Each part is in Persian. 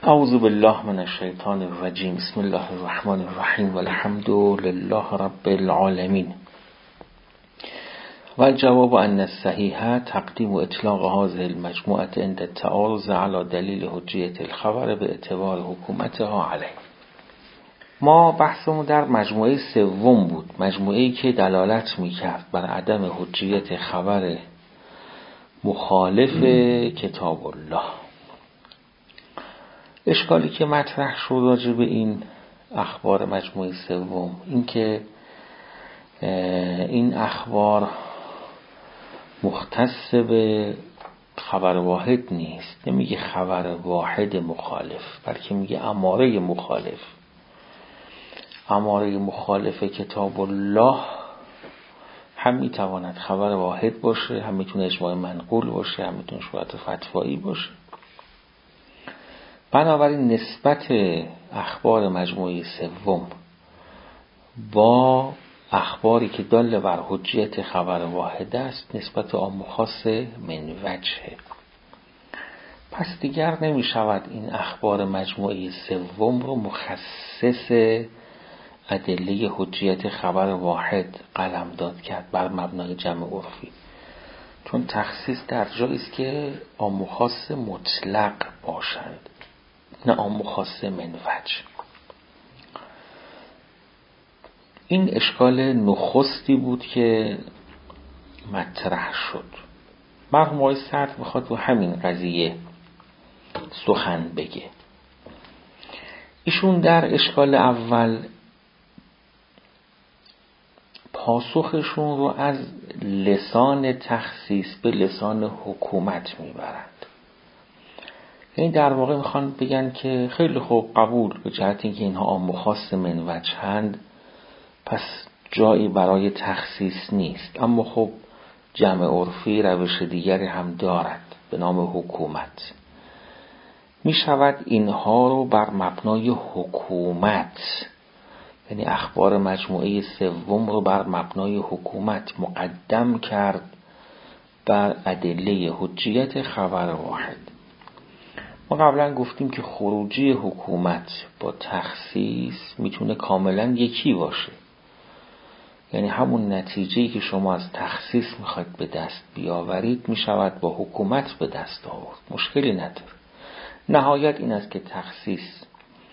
اعوذ بالله من الشیطان الرجیم. بسم الله الرحمن الرحیم والحمد لله رب العالمین. والجواب ان الصحیح تقدیم اطلاق هذه المجموعه عند التعارض على دلیل حجیت الخبر به اعتبار حکومتها علیه. ما بحثمون در مجموعه سوم بود، مجموعه‌ای که دلالت می‌کرد بر عدم حجیت خبر مخالف کتاب الله. اشکالی که مطرح شد راجع به این اخبار مجموعه سوم این که این اخبار مختص به خبر واحد نیست، نمیگه خبر واحد مخالف، بلکه میگه اماره مخالف. اماره مخالف کتاب الله هم میتواند خبر واحد باشه، هم میتونه اجماع منقول باشه، هم میتونه شروط فتوایی باشه. بنابراین نسبت اخبار مجموعه سوم با اخباری که دال بر حجیت خبر واحد است نسبت عام و خاص من وجهه. پس دیگر نمی شود این اخبار مجموعه سوم رو مخصص ادله حجیت خبر واحد قلمداد کرد بر مبنای جمع عرفی، چون تخصیص در جایی است که عام و خاص مطلق باشند، نه عام و خاص من وجه. این اشکال نخستی بود که مطرح شد. مرحوم آقای صدر میخواد تو همین قضیه سخن بگه. ایشون در اشکال اول پاسخشون رو از لسان تخصیص به لسان حکومت میبرند. این در واقع میخوان بگن که خیلی خوب قبول، به جهت اینکه اینها عام و خاص من وجهند پس جایی برای تخصیص نیست، اما خب جمع عرفی روش دیگری هم دارد به نام حکومت. میشود اینها رو بر مبنای حکومت، یعنی اخبار مجموعه سوم رو بر مبنای حکومت مقدم کرد بر ادله حجیت خبر واحد. ما قبلا گفتیم که خروجی حکومت با تخصیص میتونه کاملا یکی باشه، یعنی همون نتیجه‌ای که شما از تخصیص میخواید به دست بیاورید میشود با حکومت به دست آورد، مشکلی نداره. نهایت این است که تخصیص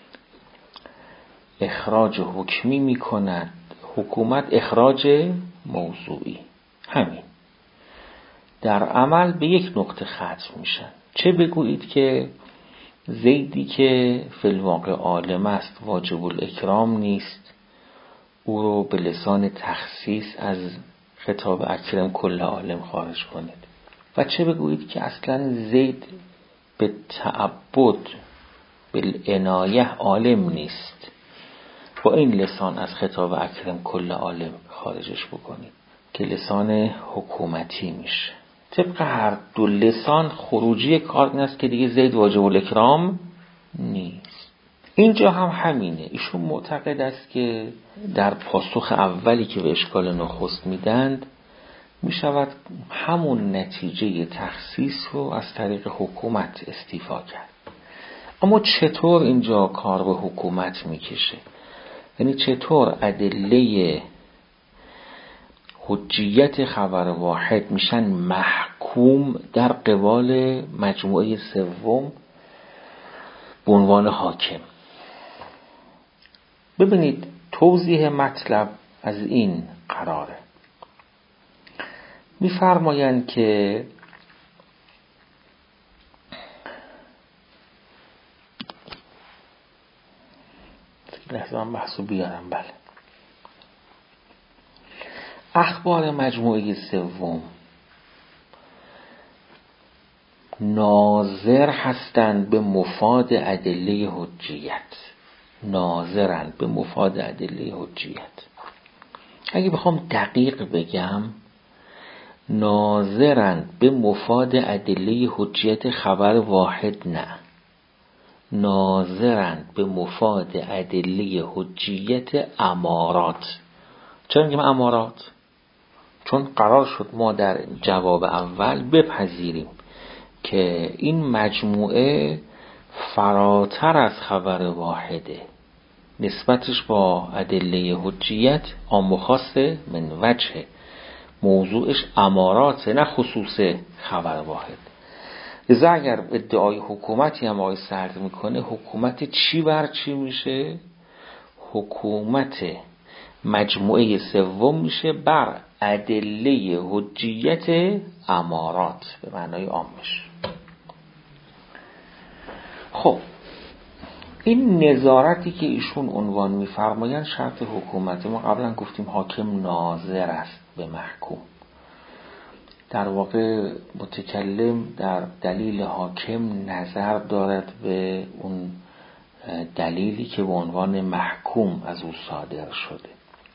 اخراج حکمی میکند، حکومت اخراج موضوعی. همین در عمل به یک نقطه ختم میشن. چه بگویید که زیدی که فی الواقع عالم است واجب الاکرام نیست، او رو به لسان تخصیص از خطاب اکرم کل عالم خارج کنید. و چه بگویید که اصلا زید به تعبد بالعنایه عالم نیست، با این لسان از خطاب اکرم کل عالم خارجش بکنید که لسان حکومتی میشه. طبق هر دو لسان خروجی کار این است که دیگه زید واجب الاکرام نیست. اینجا هم همینه. ایشون معتقد است که در پاسخ اولی که به اشکال نخست میدند میشود همون نتیجه تخصیص رو از طریق حکومت استیفا کرد. اما چطور اینجا کار به حکومت میکشه؟ یعنی چطور ادله حجیت خبر واحد میشن محکوم در قبال مجموعه سوم به عنوان حاکم؟ ببینید توضیح مطلب از این قراره. میفرمایند که لحظه من بحثو بیارم. بله، اخبار مجموعه سوم ناظر هستند به مفاد ادله حجیت، ناظرند به مفاد ادله حجیت. اگه بخوام دقیق بگم ناظرند به مفاد ادله حجیت خبر واحد، نه، ناظرند به مفاد ادله حجیت امارات. چرا میگم امارات؟ چون قرار شد ما در جواب اول بپذیریم که این مجموعه فراتر از خبر واحده، نسبتش با ادله حجیت عام و خاصه من وجه، موضوعش امارات نه خصوص خبر واحد. لذا اگر ادعای حکومتی هم آقای سرد میکنه، حکومت چی بر چی میشه؟ حکومت مجموعه سوم میشه بر ادله حجیت امارات به معنای عامش. خب این نظارتی که ایشون عنوان میفرمایند شرط حکومت. ما قبلا گفتیم حاکم ناظر است به محکوم. در واقع متکلم در دلیل حاکم نظر دارد به اون دلیلی که به عنوان محکوم از او صادر شده.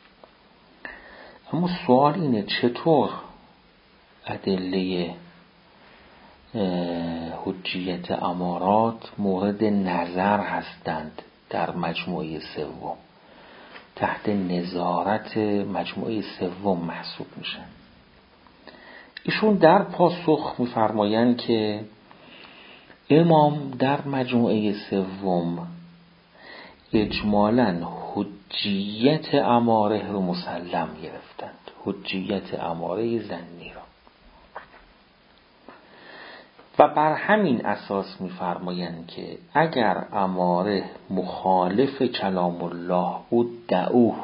اما سوال اینه چطور ادله حجیت امارات مورد نظر هستند در مجموعه سوم، تحت نظارت مجموعه سوم محسوب میشن. ایشون در پاسخ میفرمایند که امام در مجموعه سوم اجمالاً حجیت اماره رو مسلم گرفتند، حجیت اماره ظنی را، و بر همین اساس میفرمایند که اگر اماره مخالف کلام الله بود دعوه،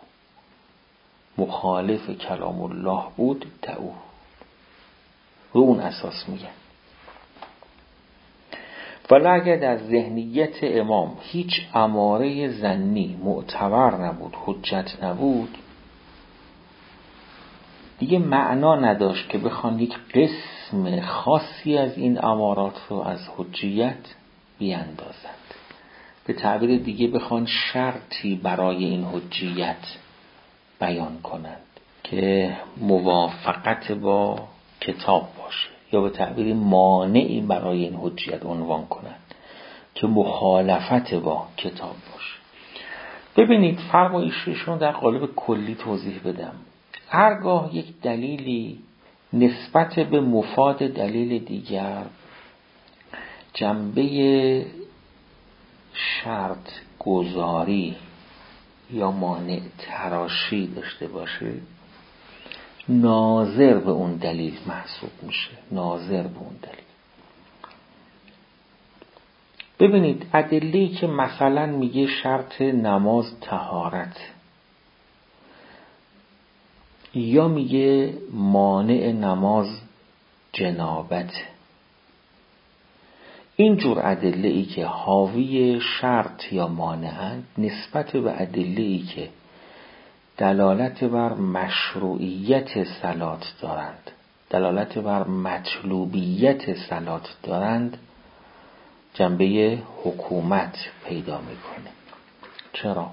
مخالف کلام الله بود دعوه، رو اون اساس میگن. ولی اگر در ذهنیت امام هیچ اماره ظنی معتبر نبود، حجت نبود، دیگه معنا نداشت که بخوان یک قسم خاصی از این امارات رو از حجیت بیاندازند. به تعبیر دیگه بخوان شرطی برای این حجیت بیان کنند که موافقت با کتاب باشه، یا به تعبیر مانعی برای این حجیت عنوان کنند که مخالفت با کتاب باشه. ببینید فرمایششون در قالب کلی توضیح بدم. هرگاه یک دلیلی نسبت به مفاد دلیل دیگر جنبه شرط گذاری یا مانع تراشی داشته باشه، ناظر به اون دلیل محسوب میشه، ناظر به اون دلیل. ببینید ادله‌ای که مثلا میگه شرط نماز طهارت، یا میگه مانع نماز جنابت، اینجور ادله‌ای که حاوی شرط یا مانعند نسبت به ادله‌ای که دلالت بر مشروعیت صلات دارند، دلالت بر مطلوبیت صلات دارند، جنبه حکومت پیدا میکنه. چرا؟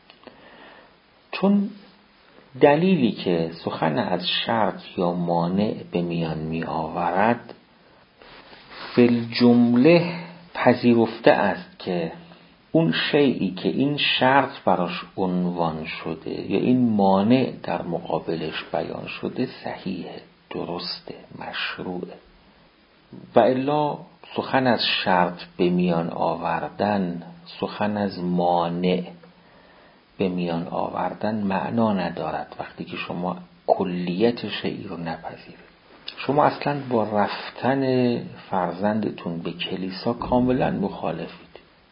چون دلیلی که سخن از شرط یا مانع به میان می آورد فی الجمله پذیرفته است که اون شیئی که این شرط براش عنوان شده یا این مانع در مقابلش بیان شده صحیحه، درسته، مشروعه. و الا سخن از شرط به میان آوردن، سخن از مانع به میان آوردن معنا ندارد وقتی که شما کلیت شیئی رو نپذیرید. شما اصلا با رفتن فرزندتون به کلیسا کاملا مخالفید.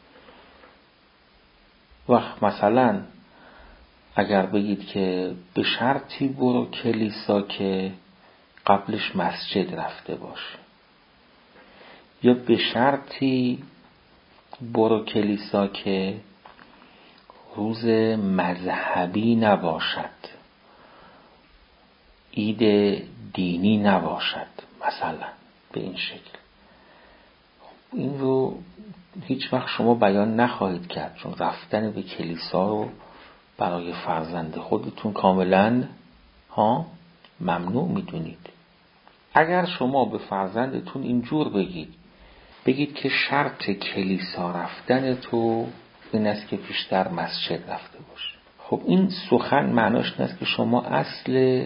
وقت مثلا اگر بگید که به شرطی برو کلیسا که قبلش مسجد رفته باش، یا به شرطی برو کلیسا که روز مذهبی نباشد، عید دینی نباشد، مثلا به این شکل، این رو هیچ وقت شما بیان نخواهید کرد، چون رفتن به کلیسا رو برای فرزند خودتون کاملا ممنوع میدونید. اگر شما به فرزندتون اینجور بگید که شرط کلیسا رفتن تو این است که پیشتر مسجد رفته باشه، خب این سخن معناش این است که شما اصل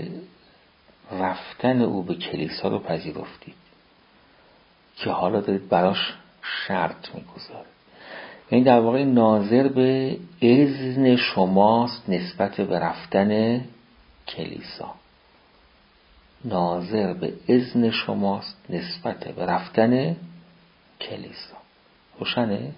رفتن او به کلیسا رو پذیرفتید که حالا دارید براش شرط میگذاره. یعنی در واقع ناظر به اذن شماست نسبت به رفتن کلیسا. ناظر به اذن شماست نسبت به رفتن کلیسا. روشنه؟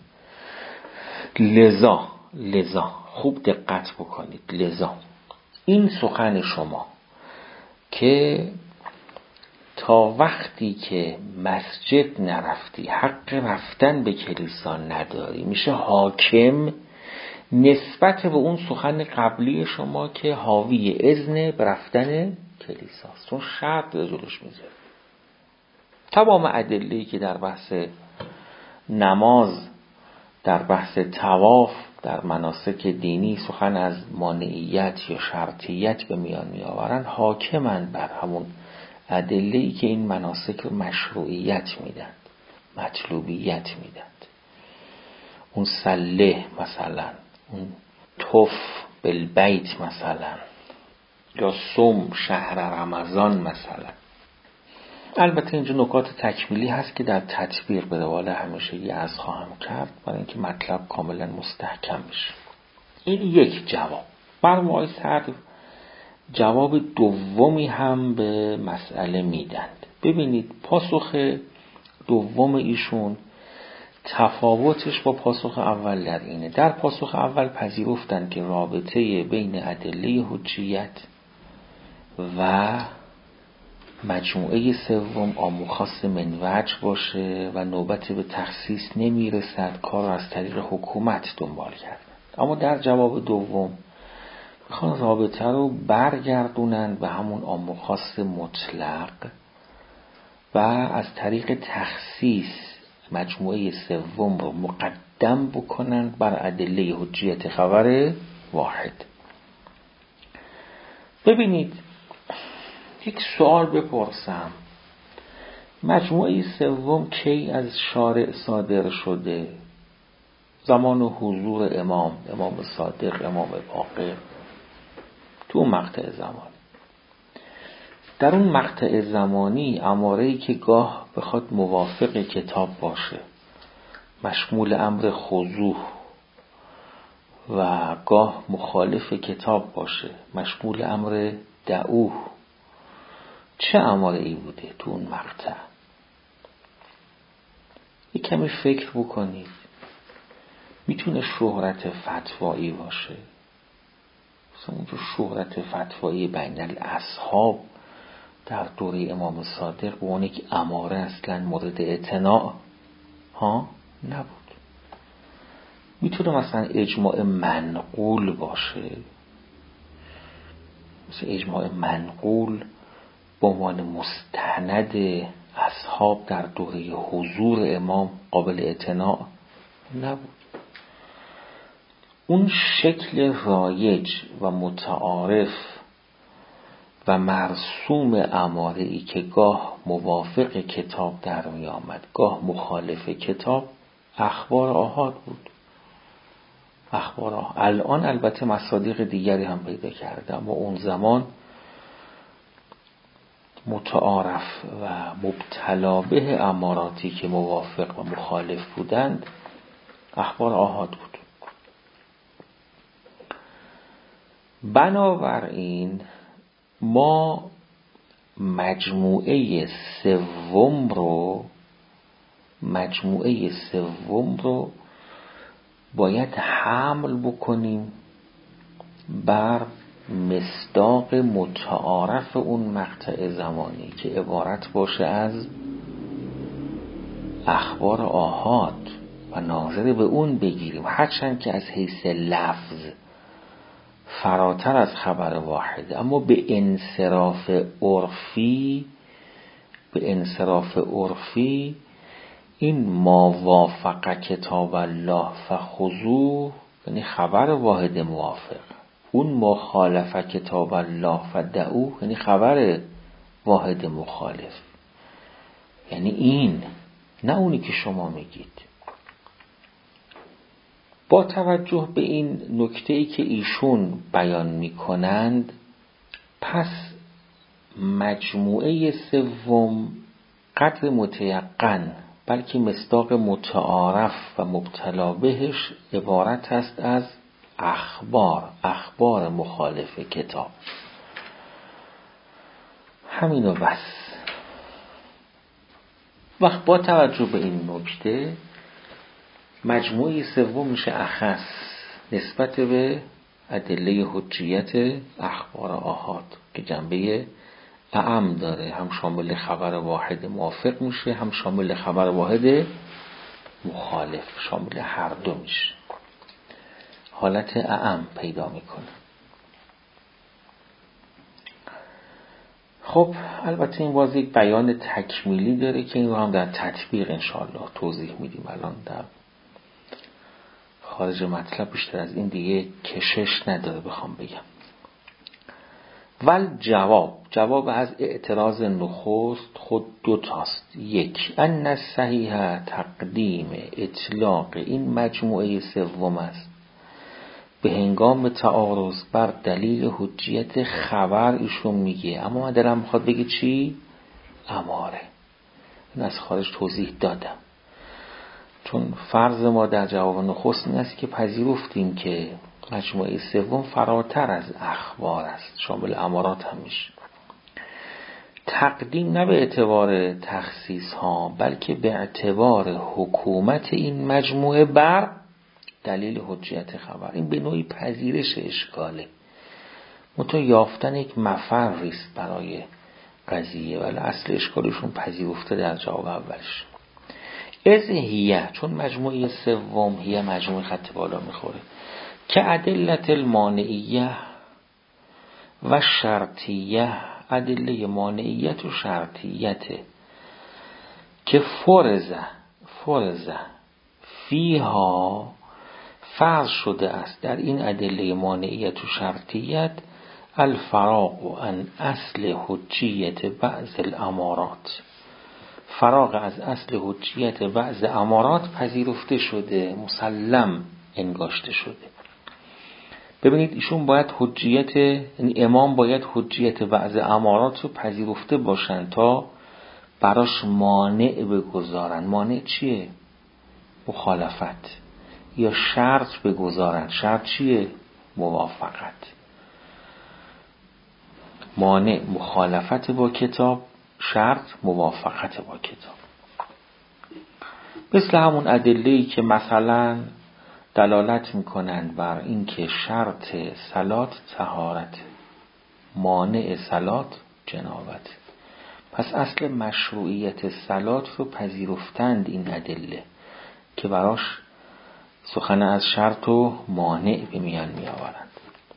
لذا خوب دقت بکنید. لذا این سخن شما که تا وقتی که مسجد نرفتی حق رفتن به کلیسا نداری، میشه حاکم نسبت به اون سخن قبلی شما که حاوی اذن به رفتن کلیساست، چون شرط به جلوش میذاره. تمام ادله‌ای که در بحث نماز، در بحث طواف، در مناسک دینی سخن از مانعیت یا شرطیت به میان میآورن، حاکمند بر همون ادله‌ای که این مناسک رو مشروعیت میدند، مطلوبیت میدند. اون صله مثلا، اون طف بالبیت مثلا، یا صوم شهر رمضان مثلا. البته اینجا نکات تکمیلی هست که در تطبیق به روال همیشگی از خواهم کرد برای اینکه مطلب کاملا مستحکم بشه. این یک جواب. مرحوم آقای صدر جواب دومی هم به مسئله میدند. ببینید پاسخ دوم ایشون تفاوتش با پاسخ اول در اینه. در پاسخ اول پذیرفتن که رابطه بین ادله حجیت و مجموعه سوم عام و خاص من وجه باشه و نوبت به تخصیص نمیرسد، کار را از طریق حکومت دنبال کردن. اما در جواب دوم میخوان رابطه رو برگردونند به همون عام و خاص مطلق و از طریق تخصیص مجموعه سوم رو مقدم بکنند بر ادله حجیت خبر واحد. ببینید یک سوال بپرسم، مجموعه سوم کی از شارع صادر شده؟ زمان حضور امام صادق، امام باقر، تو اون مقطع زمانی. در اون مقطع زمانی اماره‌ای که گاه بخواد موافق کتاب باشه، مشمول امر خضوع، و گاه مخالف کتاب باشه، مشمول امر دعوه، چه اماره‌ای بوده تو اون مقطع؟ یک کمی فکر بکنید. میتونه شهرت فتوایی باشه، مثلا اونجور شهرت فتوایی بین الاصحاب در دوره امام صادق به اون یک اماره اصلا مورد اعتناع نبود. میتونه مثلا اجماع منقول باشه، مثلا اجماع منقول به عنوان مستند اصحاب در دوره حضور امام قابل اعتناع نبود. اون شکل رایج و متعارف و مرسوم اماره‌ای که گاه موافق کتاب در می آمد، گاه مخالف کتاب، اخبار آحاد بود. الان البته مصادیق دیگری هم پیدا کرده، اما اون زمان متعارف و مبتلا به اماراتی که موافق و مخالف بودند اخبار آحاد بود. بنابراین ما مجموعه سوم رو باید حمل بکنیم بر مصداق متعارف اون مقطع زمانی که عبارت باشه از اخبار آحاد و ناظر به اون بگیریم، هرچند که از حیث لفظ فراتر از خبر واحده، اما به انصراف عرفی این ما وافق کتاب الله فخذوه یعنی خبر واحد موافق، اون مخالف کتاب الله فدعوه یعنی خبر واحد مخالف. یعنی این، نه اونی که شما میگید. با توجه به این نکته‌ای که ایشون بیان میکنند، پس مجموعه سوم قدر متیقن بلکه مصداق متعارف و مبتلا بهش عبارت است از اخبار مخالف کتاب. همینو بس. وقت با توجه به این نکته مجموعه سوم میشه اخص نسبت به ادله حجیت اخبار آحاد که جنبه اعم داره، هم شامل خبر واحد موافق میشه، هم شامل خبر واحد مخالف، شامل هر دو میشه، حالت اعم پیدا میکنه. خب البته این باز یک بیان تکمیلی داره که این رو هم در تطبیق انشاءالله توضیح میدیم. الان در خارج مطلب بیشتر از این دیگه کشش نداره بخوام بگم. جواب از اعتراض نخست خود دو تاست. یک، ان صحیح تقدیم اطلاق این مجموعه سوم است به هنگام تعارض بر دلیل حجیت خبر. ایشون میگه، اما من دلم میخواد بگه چی؟ اماره. این از خارج توضیح دادم، چون فرض ما در جواب نخست این است که پذیرفتیم که مجموعه سوم فراتر از اخبار است، شامل امارات هم میشه. تقدیم نه به اعتبار تخصیص ها، بلکه به اعتبار حکومت این مجموعه بر دلیل حجیت خبر. این به نوعی پذیرش اشکاله، منتها یافتن یک مفریست برای قضیه، ولی اصل اشکالشون پذیرفته در جواب اولش. از هیه، چون مجموعه سوم هیه مجموعه خط بالا میخوره، که ادلت المانعیه و شرطیه، ادله مانعیت و شرطیت که فرض فیها فرض شده است در این ادله مانعیت و شرطیت الفراغ عن اصل حجیت بعض الامارات، فراغ از اصل حجیت بعض امارات پذیرفته شده، مسلم انگاشته شده. ببینید ایشون باید حجیت، یعنی امام باید حجیت بعض امارات رو پذیرفته باشن تا براش مانع بگذارن. مانع چیه؟ مخالفت. یا شرط بگذارن. شرط چیه؟ موافقت. مانع مخالفت با کتاب، شرط موافقت با کتاب. مثل همون ادله‌ای که مثلا دلالت میکنن بر اینکه شرط صلات طهارت، مانع صلات جنابت. پس اصل مشروعیت صلات رو پذیرفتند این ادله که براش سخن از شرط و مانع به میان می آورند.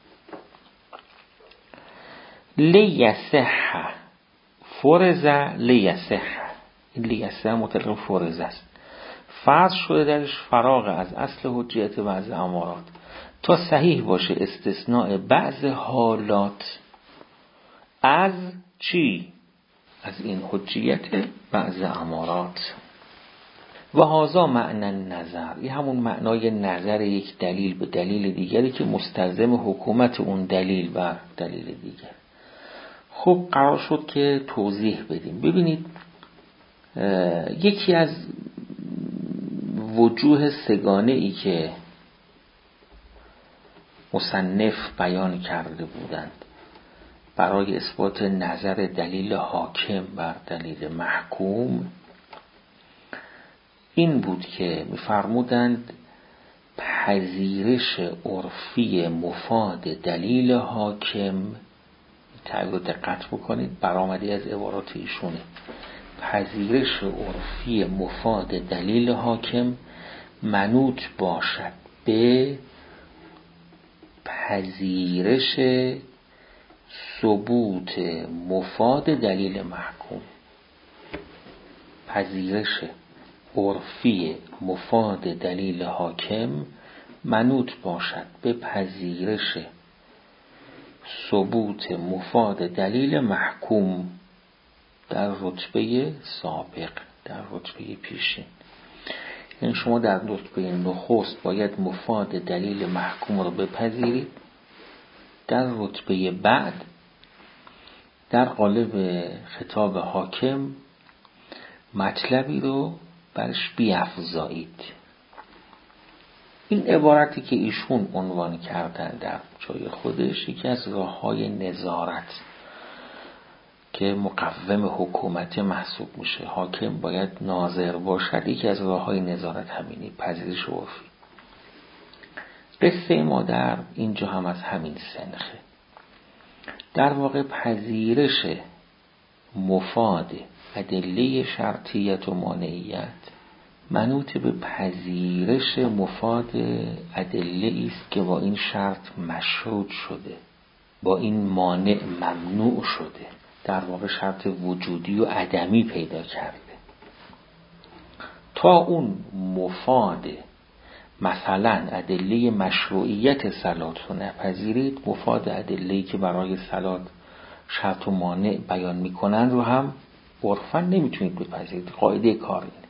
لیصح فرض لیصح، این لیصح مطلق فرض است، فرض شده درش فراغ از اصل حجیت بعض امارات تا صحیح باشه استثناء بعض حالات از چی؟ از این حجیت بعض امارات. و هذا معنی نظر، این همون معنای نظر یک دلیل به دلیل دیگری که مستلزم حکومت اون دلیل بر دلیل دیگر. خب قرار شد که توضیح بدیم. ببینید یکی از وجوه سگانه ای که مصنف بیان کرده بودند برای اثبات نظر دلیل حاکم بر دلیل محکوم این بود که می‌فرمودند پذیرش عرفی مفاد دلیل حاکم، تعبیر دقت بکنید برآمده از عبارات ایشونه، پذیرش عرفی مفاد دلیل حاکم منوط باشد به پذیرش ثبوت مفاد دلیل محکوم. پذیرش عرفی مفاد دلیل حاکم منوط باشد به پذیرش ثبوت مفاد دلیل محکوم در رتبه سابق، در رتبه پیشین. یعنی شما در رتبه نخست باید مفاد دلیل محکوم رو بپذیرید، در رتبه بعد در قالب خطاب حاکم مطلبی رو برش بیفزایید. این عبارتی که ایشون عنوان کردن در جای خودش یکی از راه‌های نظارت که مقوم حکومت محسوب میشه. حاکم باید ناظر باشد. یکی از راه‌های نظارت همینی، پذیرش عرفی. قصه ما در اینجا هم از همین سنخه. در واقع پذیرش مفاد ادله شرطیت و مانعیت منوط به پذیرش مفاد ادله است که با این شرط مشروط شده، با این مانع ممنوع شده، در واقع شرط وجودی و عدمی پیدا کرده. تا اون مفاد مثلا ادله مشروعیت صلات رو نپذیرید، مفاد ادله‌ای که برای صلات شرط و مانع بیان میکنن رو هم عرفاً نمیتونید بپذیرید. قاعده کار اینه.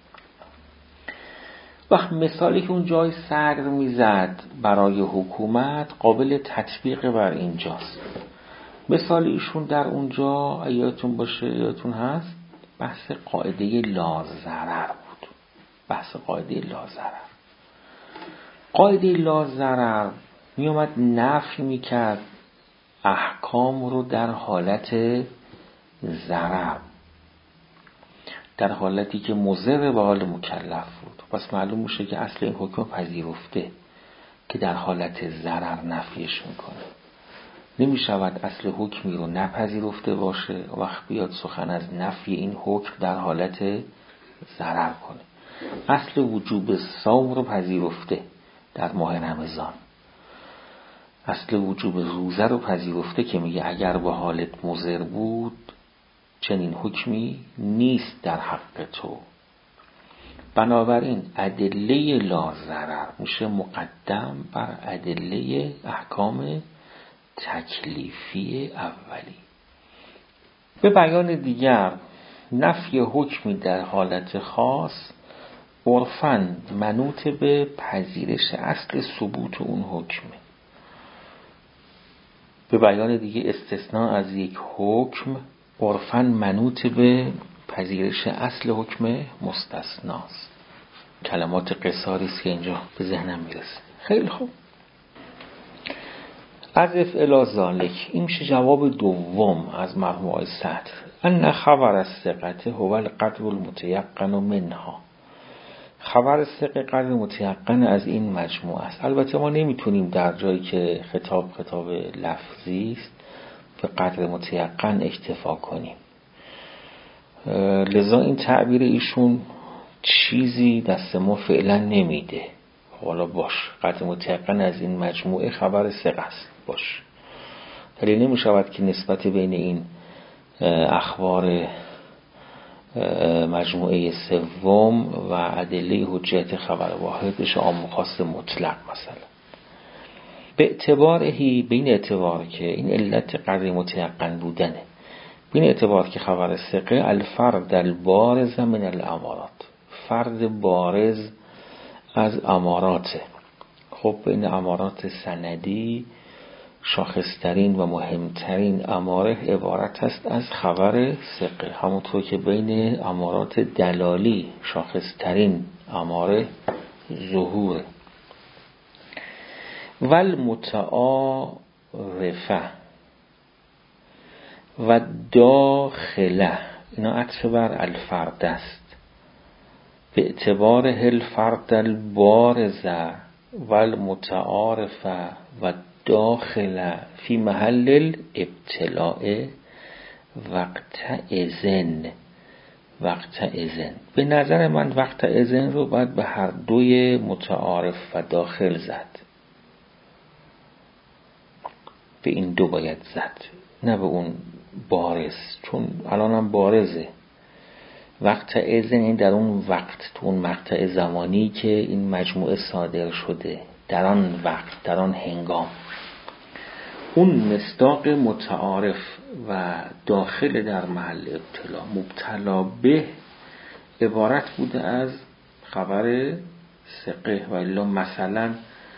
وقت مثالی که اون جای صدر میزد برای حکومت قابل تطبیق بر اینجاست. مثال ایشون در اونجا یادتون باشه، یادتون هست، بحث قاعده لازرر بود. بحث قاعده لازرر. قاعده لازرر می اومد نفی میکرد احکام رو در حالت ضرر، در حالتی که مضر به حال مکلف بود. پس معلوم میشه که اصل این حکم پذیرفته که در حالت ضرر نفیش میکنه. نمیشود اصل حکمی رو نپذیرفته باشه وقت بیاد سخن از نفی این حکم در حالت ضرر کنه. اصل وجوب صوم رو پذیرفته در ماه رمضان، اصل وجوب روزه رو پذیرفته که میگه اگر به حالت مضر بود چنین حکمی نیست در حق تو. بنابراین ادله لازرر میشه مقدم بر ادله احکام تکلیفی اولی. به بیان دیگر، نفی حکمی در حالت خاص عرفاً منوط به پذیرش اصل ثبوت اون حکمه. به بیان دیگه استثناء از یک حکم عرفاً منوط به پذیرش اصل حکم مستثناست. کلمات قصاری است که اینجا به ذهنم میرسه. خیلی خوب. عزف الی ذالک، این میشه جواب دوم از مرحوم آقای صدر. ان خبر الثقة هو القدر المتيقن منها. خبر ثقه قدر متيقن از این مجموعه است. البته ما نمیتونیم در جایی که خطاب لفظی است به قدر متيقن اکتفا کنیم، لذا این تعبیر ایشون چیزی دست ما فعلا نمیده. حالا باش، قدر متيقن از این مجموعه خبر ثقه است، باش. ولی نمیشود که نسبت بین این اخبار مجموعه سوم و ادله حجیت خبر واحد بشه عام و خاص مطلق مثلا. به اعتبارهی، به این اعتبار که این علت قدر متيقن بودنه، به این اعتبار که خبر ثقه الفرد البارز من الامارات، فرد بارز از اماراته. خب این امارات سندی شاخصترین و مهمترین اماره عبارت است از خبر ثقه، همونطور که بین امارات دلالی شاخصترین اماره ظهور. والمتعارفه و داخله، اینا عطف بر الفرد است. به اعتبار الفرد البارز والمتعارفه و داخل فی محل الابتلاء وقت اذن. به نظر من وقت اذن رو باید به هر دوی متعارف و داخل زد، به این دو باید زد، نه به اون بارز، چون الان هم بارزه. وقت اذن این در اون وقت، تو اون مقطع زمانی که این مجموعه صادر شده، در آن وقت، در آن هنگام. اون مصداق متعارف و داخل در محل ابتلا، مبتلا به، عبارت بوده از خبر ثقه. و الا مثلا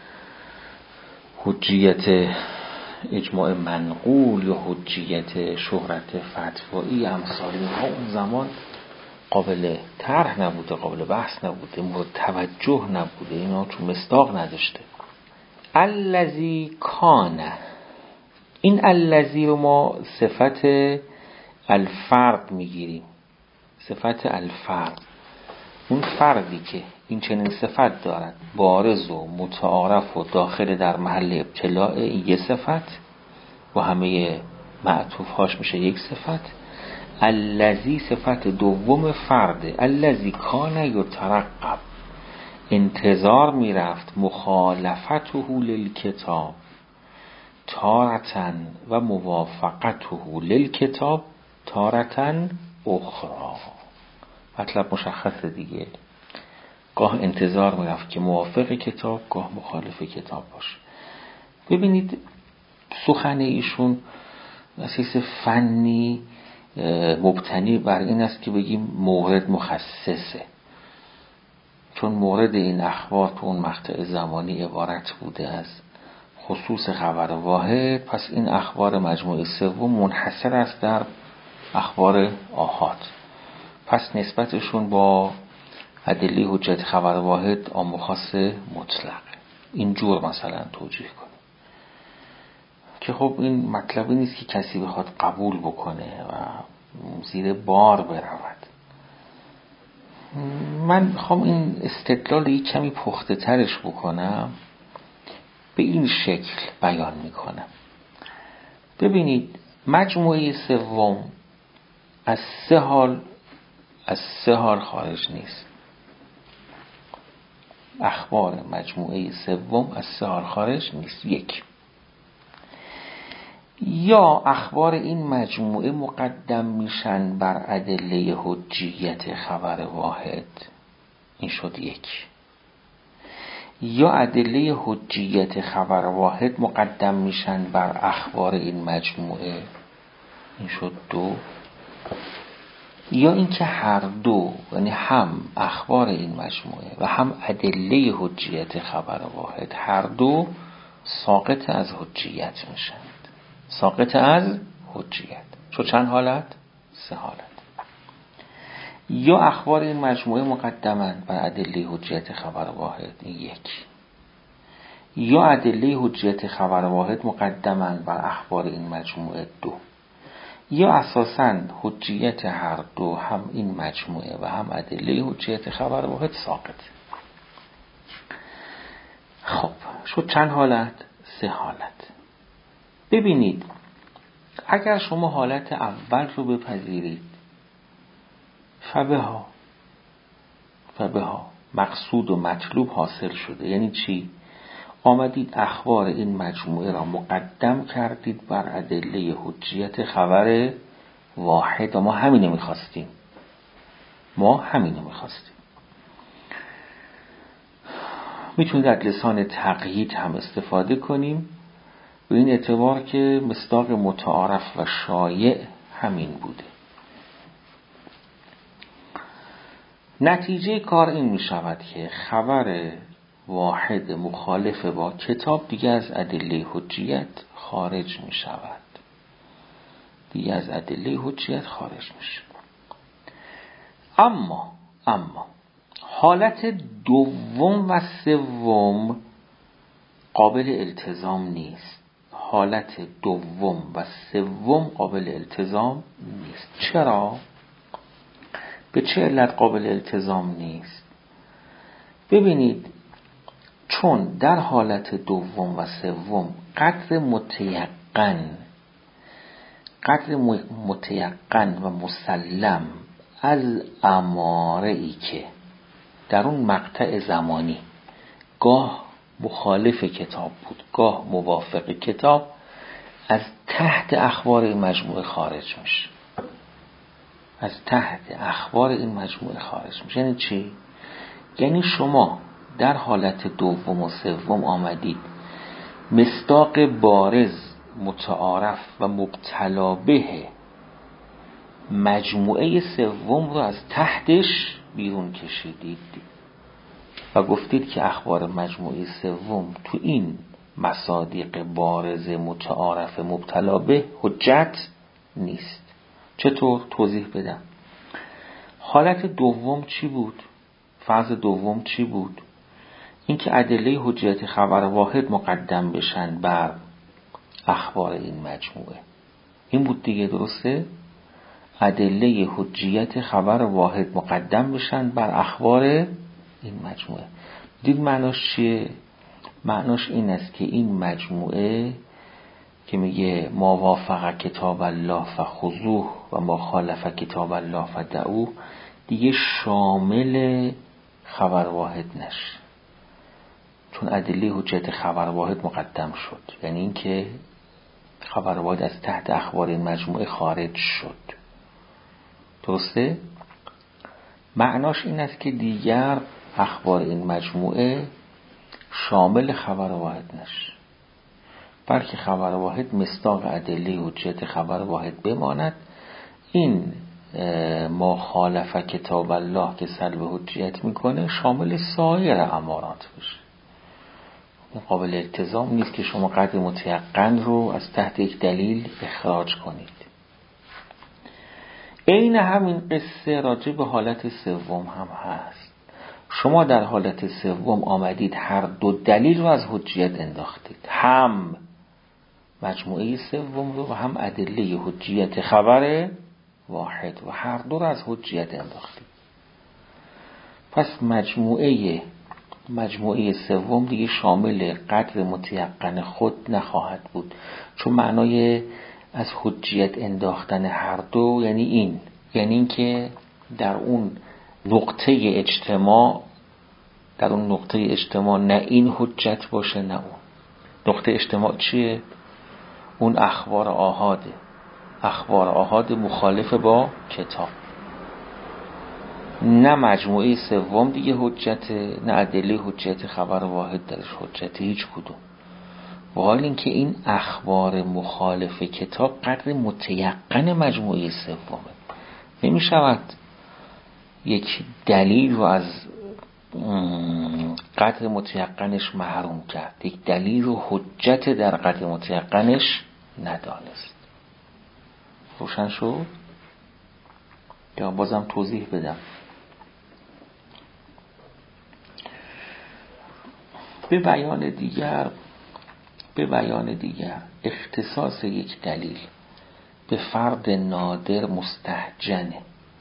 حجیت اجماع منقول یا حجیت شهرت فتوایی امثال اینها اون زمان قابل طرح نبوده، قابل بحث نبوده، مورد توجه نبوده، اینا تو مصداق نداشته. الذی کان، این الذی رو ما صفت الفرد میگیریم، صفت الفرد، اون فردی که این چنین صفت دارد، بارز و متعارف و داخل در محل ابتلاع، یه صفت و همه معطوفهاش میشه یک صفت. الذی صفت دوم فرده. الذی کان یترقب، انتظار میرفت، مخالفته للکتاب تارتن و موافقته للکتاب تارتن اخرى. مطلب مشخصه دیگه، گاه انتظار میرفت که موافق کتاب، گاه مخالف کتاب باشه. ببینید سخن ایشون اساس فنی مبتنی بر این است که بگیم مورد مخصصه، چون مورد این اخبار تو اون مقطع زمانی عبارت بوده از خصوص خبر واحد، پس این اخبار مجموعه سوم منحصر است در اخبار آحاد، پس نسبتشون با ادله حجت خبر واحد عام و خاص مطلق. اینجور مثلا توجیه کنیم که خب این مطلبی نیست که کسی بخواد قبول بکنه و زیر بار برود. من میخوام این استدلال یک کمی پخته ترش بکنم، به این شکل بیان میکنم. ببینید مجموعه سوم از سه حال خارج نیست. اخبار مجموعه سوم از سه حال خارج نیست. یک، یا اخبار این مجموعه مقدم میشن بر ادله حجیت خبر واحد، این شد یک، یا ادله حجیت خبر واحد مقدم میشن بر اخبار این مجموعه، این شد دو، یا اینکه هر دو، یعنی هم اخبار این مجموعه و هم ادله حجیت خبر واحد، هر دو ساقط از حجیت میشن، ساقط از حجیت. شد چند حالت؟ سه حالت. یا اخبار این مجموعه مقدمن بر ادله حجیت خبر واحد، این یک، یا ادله حجیت خبر واحد مقدمن بر اخبار این مجموعه دو، یا اساساً حجیت هر دو، هم این مجموعه و هم ادله حجیت خبر واحد ساقط. خب شد چند حالت؟ سه حالت. ببینید اگر شما حالت اول رو بپذیرید، فبها مقصود و مطلوب حاصل شده. یعنی چی؟ آمدید اخبار این مجموعه را مقدم کردید بر ادله حجیت خبر واحد و ما همینو میخواستیم. میتونید از لسان تقیید هم استفاده کنیم، به این اعتبار که مصداق متعارف و شایع همین بوده. نتیجه کار این می شود که خبر واحد مخالف با کتاب دیگه از ادله حجیت خارج می شود، اما حالت دوم و سوم قابل التزام نیست. چرا؟ به چه علت قابل التزام نیست؟ ببینید چون در حالت دوم و سوم قدر متیقن و مسلم از اماره ای که در اون مقطع زمانی گاه مخالف کتاب بود، گاه موافق کتاب، از تحت اخبار این مجموعه خارج میشه. یعنی چی؟ یعنی شما در حالت دوم و سوم آمدید مصداق بارز، متعارف و مبتلا به مجموعه سوم رو از تحتش بیرون کشیدید و گفتید که اخبار مجموعه سوم تو این مصادیق بارز، متعارف، مبتلا به حجت نیست. چطور؟ توضیح بدم. حالت دوم چی بود؟ فرض دوم چی بود؟ اینکه ادله حجیت خبر واحد مقدم بشن بر اخبار این مجموعه. این بود دیگه، درسته؟ ادله حجیت خبر واحد مقدم بشن بر اخبار این مجموعه. دید معناش چیه؟ معناش این است که این مجموعه که میگه ما وافق کتاب الله فخذوه و ما خالف کتاب الله فدعوه دیگه شامل خبر واحد نشه، چون ادله حجت خبر واحد مقدم شد. یعنی این که خبر واحد از تحت اخبار این مجموعه خارج شد. درسته؟ معناش این است که دیگر اخبار این مجموعه شامل خبر واحد نشه، بلکه خبر واحد مصداق ادله حجت خبر واحد بماند. این ما خالف کتاب الله که سلب حجیت میکنه شامل سایر امارات بشه. قابل التزام نیست که شما قدر متیقن رو از تحت یک دلیل اخراج کنید. عین همین قصه راجع به حالت سوم هم هست. شما در حالت سوم آمدید هر دو دلیل رو از حجیت انداختید، هم مجموعه سوم رو و هم ادله حجیت خبر واحد، و هر دو رو از حجیت انداختید. پس مجموعه سوم دیگه شامل قدر متیقن خود نخواهد بود، چون معنای از حجیت انداختن هر دو یعنی این، یعنی این که در اون نقطه اجتماع نه این حجت باشه نه اون. نقطه اجتماع چیه؟ اون اخبار آحاد مخالف با کتاب. نه مجموعه سوم دیگه حجته، نه ادله حجت خبر واحد درش حجته، هیچ کدوم. و حال این که این اخبار مخالف کتاب قدر متیقن مجموعه سومه. نمی شود یک دلیل رو از قدر متیقنش محروم کرد، یک دلیل رو حجت در قدر متیقنش ندانست. روشن شد؟ یا بازم توضیح بدم؟ به بیان دیگر اختصاص یک دلیل به فرد نادر مستهجنه.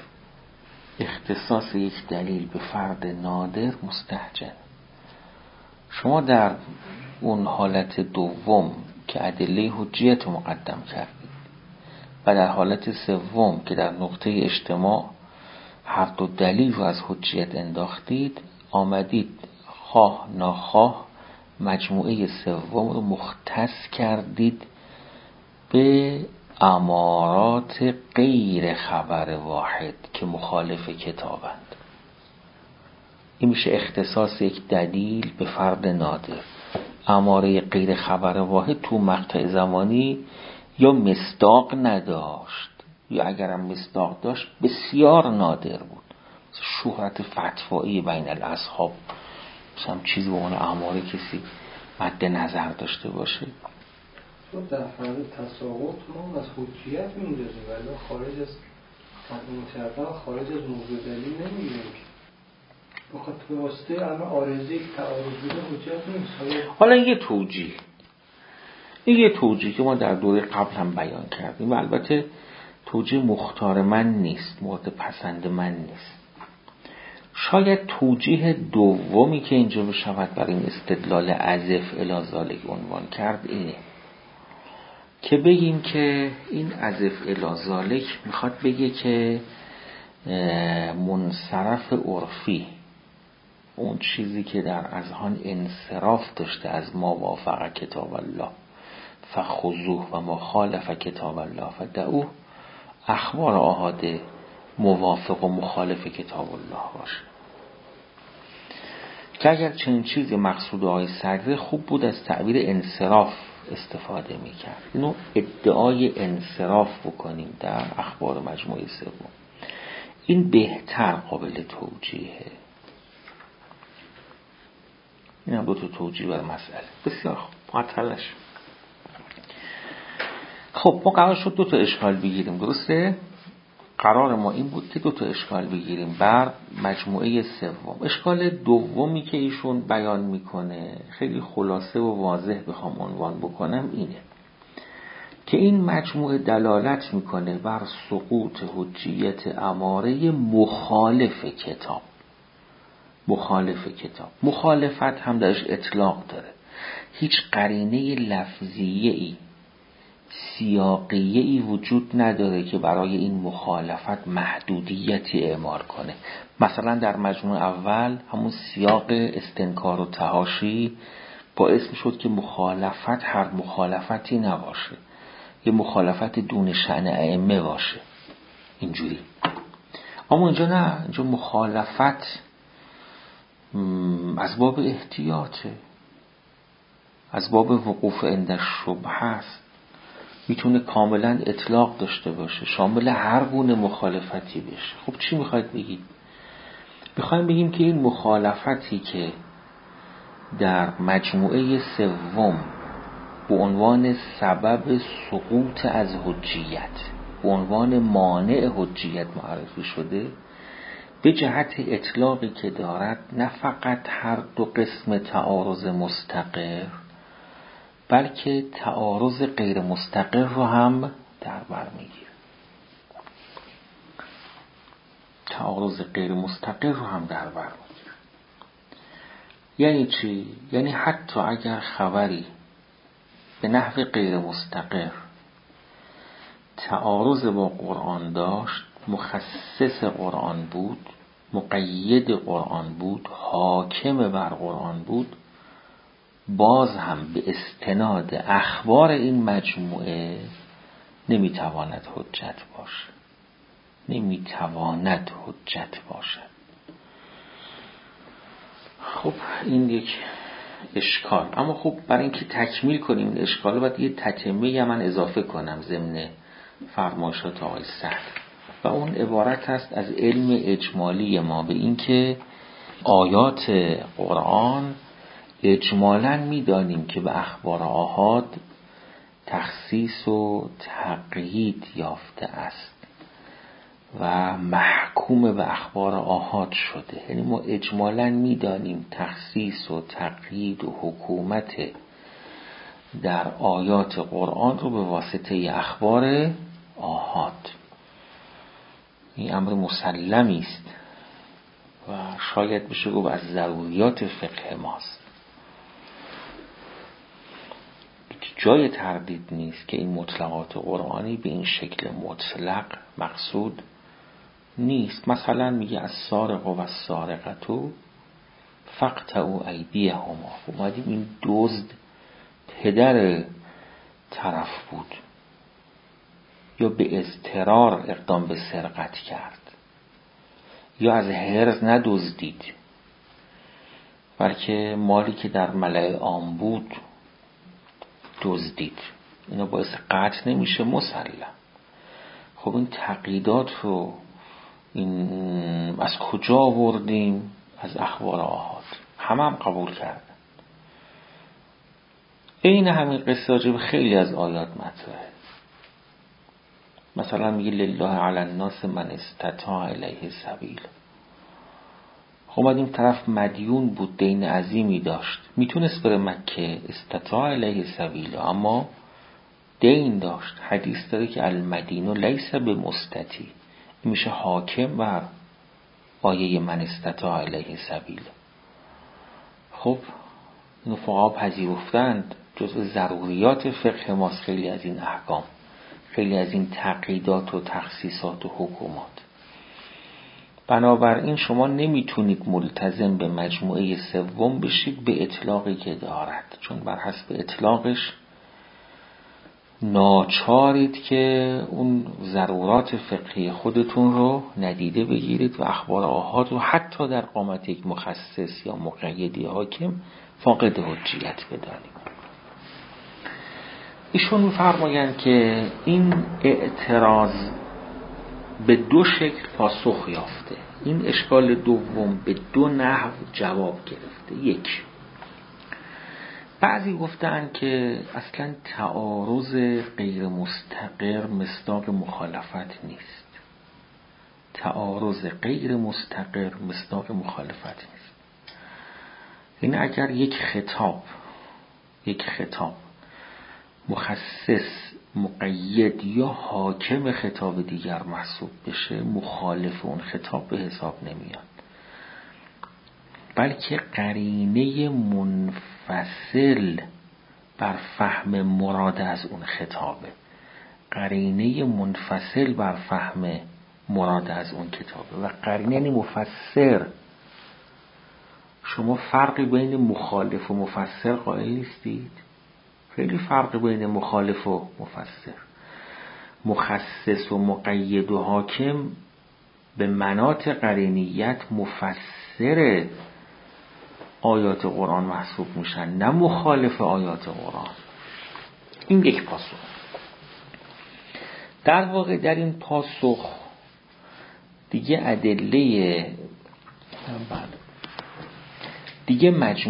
شما در اون حالت دوم که ادله حجیت مقدم کردید و در حالت سوم که در نقطه اجتماع هر دو دلیل رو از حجیت انداختید، آمدید خواه ناخواه مجموعه سوم رو مختص کردید به امارات غیر خبر واحد که مخالف کتابند. این میشه اختصاص یک دلیل به فرد نادر. اماره غیر خبر واحد تو مقطع زمانی یا مصداق نداشت یا اگرم مصداق داشت بسیار نادر بود. شهرت فتوایی بین الاصحاب مثلا چیزی به عنوان اماره کسی مد نظر داشته باشه. در فرد تساقط ما از حجیت میندازیم ولی خارج از متعقل خارج از موضوع دلیل نمیگیریم که بخاطر به واسطه همه آرزه تعارض بوده حجیت نیست. حالا یه توجیه که ما در دوره قبل هم بیان کردیم و البته توجیه مختار من نیست، مورد پسند من نیست. شاید توجیه دومی که اینجا بشود برای این استدلال عزف الی ذالک عنوان کرد اینه که بگیم که این عزف الی ذالک میخواد بگه که منصرف عرفی، اون چیزی که در اذهان انصراف داشته از ما وافق کتاب الله فخذوه و ما خالف کتاب الله فدعوه، اخبار آحاد موافق و مخالف کتاب الله باشه. که اگر چنین چیزی مقصود آقای صدر خوب بود از تعبیر انصراف استفاده میکرد، اینو ادعای انصراف بکنیم در اخبار مجموعه سوم، این بهتر قابل توجیهه. این هم دو تا توجیه بر مسئله. بسیار خوب، معطلش. خب ما قرار شد دو تا اشکال بگیریم، درسته؟ قرار ما این بود که 2 تا اشکال بگیریم بر مجموعه سوم. اشکال دومی که ایشون بیان میکنه خیلی خلاصه و واضح بخوام عنوان بکنم اینه که این مجموعه دلالت میکنه بر سقوط حجیت اماره مخالف کتاب. مخالفت هم درش اطلاق داره. هیچ قرینه لفظیه‌ای سیاقیه‌ای وجود نداره که برای این مخالفت محدودیتی اعمال کنه. مثلا در مجموع اول همون سیاق استنکار و تحاشی باعث میشد که مخالفت هر مخالفتی نباشه، یه مخالفت دون شأن ائمه باشه اینجوری. اما اینجا نه، اینجا مخالفت از باب احتیاطه، از باب وقوف عند شبهه است، میتونه کاملا اطلاق داشته باشه، شامل هر گونه مخالفتی بشه. خب چی میخواید بگید؟ میخوایم بگیم که این مخالفتی که در مجموعه سوم به عنوان سبب سقوط از حجیت، به عنوان مانع حجیت معرفی شده، به جهت اطلاقی که دارد نه فقط هر 2 قسم تعارض مستقر بلکه تعارض غیر مستقر رو هم در بر میگیره. تعارض غیر مستقر رو هم در بر میگیره. یعنی چی؟ یعنی حتی اگر خبری به نحو غیر مستقر تعارض با قرآن داشت، مخصص قرآن بود، مقید قرآن بود، حاکم بر قرآن بود، باز هم به استناد اخبار این مجموعه نمیتواند حجت باشه. خب این یک اشکال. اما خب برای اینکه تکمیل کنیم این اشکال باید یه تتمه من اضافه کنم ضمن فرمایشات آقای سعد و اون عبارت است از علم اجمالی ما به اینکه آیات قرآن اجمالاً می‌دانیم که به اخبار آحاد تخصیص و تقیید یافته است و محکوم به اخبار آحاد شده. یعنی ما اجمالاً می‌دانیم تخصیص و تقیید و حکومت در آیات قرآن رو به واسطه اخبار آحاد. این امر مسلمی است و شاید بشه گفت از ضروریات فقه ماست. جای تردید نیست که این مطلقات قرآنی به این شکل مطلق مقصود نیست. مثلا میگه السارق و السارقة فاقطعوا ایدیهما. اومدیم این دزد پدر طرف بود یا به اضطرار اقدام به سرقت کرد یا از حرص ندزدید بلکه مالی که در ملأ عام بود دزدید، اینا باعث قطع نمیشه مسلم. خب این تقییدات رو این از کجا آوردیم؟ از اخبار آحاد. هم قبول کردن. این همین قصه راجع به خیلی از آیات مطرحه. مثلا میگه لله علی الناس من استطاع الیه سبیل. خب این طرف مدیون بود، دین عظیمی داشت، میتونست بره مکه، استطاع الیه سبیل، اما دین داشت. حدیث داره که المدین لیس بمستطیع، میشه حاکم بر آیه من استطاع الیه سبیل. خب اینو فقها پذیرفتند، جزء ضروریات فقه ماست خیلی از این احکام، خیلی از این تقییدات و تخصیصات و حکومات. بنابراین شما نمیتونید ملتزم به مجموعه سوم بشید به اطلاقی که دارد، چون بر حسب اطلاقش ناچارید که اون ضرورات فقهی خودتون رو ندیده بگیرید و اخبار آحاد رو حتی در قامت یک مخصص یا مقید حاکم فاقد حجیت بدانید. ایشون می‌فرمایند که این اعتراض به 2 شکل پاسخ یافته. این اشکال دوم به 2 نحو جواب گرفته. 1، بعضی گفتن که اصلا تعارض غیر مستقر مصداق مخالفت نیست. تعارض غیر مستقر مصداق مخالفت نیست. این اگر یک خطاب مخصص، مقید یا حاکم خطاب دیگر محسوب بشه، مخالف اون خطاب به حساب نمیاد، بلکه قرینه منفصل بر فهم مراد از اون خطابه. قرینه منفصل بر فهم مراد از اون کتابه. و قرینه یعنی مفسر. شما فرقی بین مخالف و مفسر قائل نیستید؟ خیلی فرق بین مخالف و مفسر. مخصص و مقید و حاکم به مناط قرینیت مفسر آیات قرآن محسوب میشن، نه مخالف آیات قرآن. این یک پاسخ. در واقع در این پاسخ دیگه ادله دیگه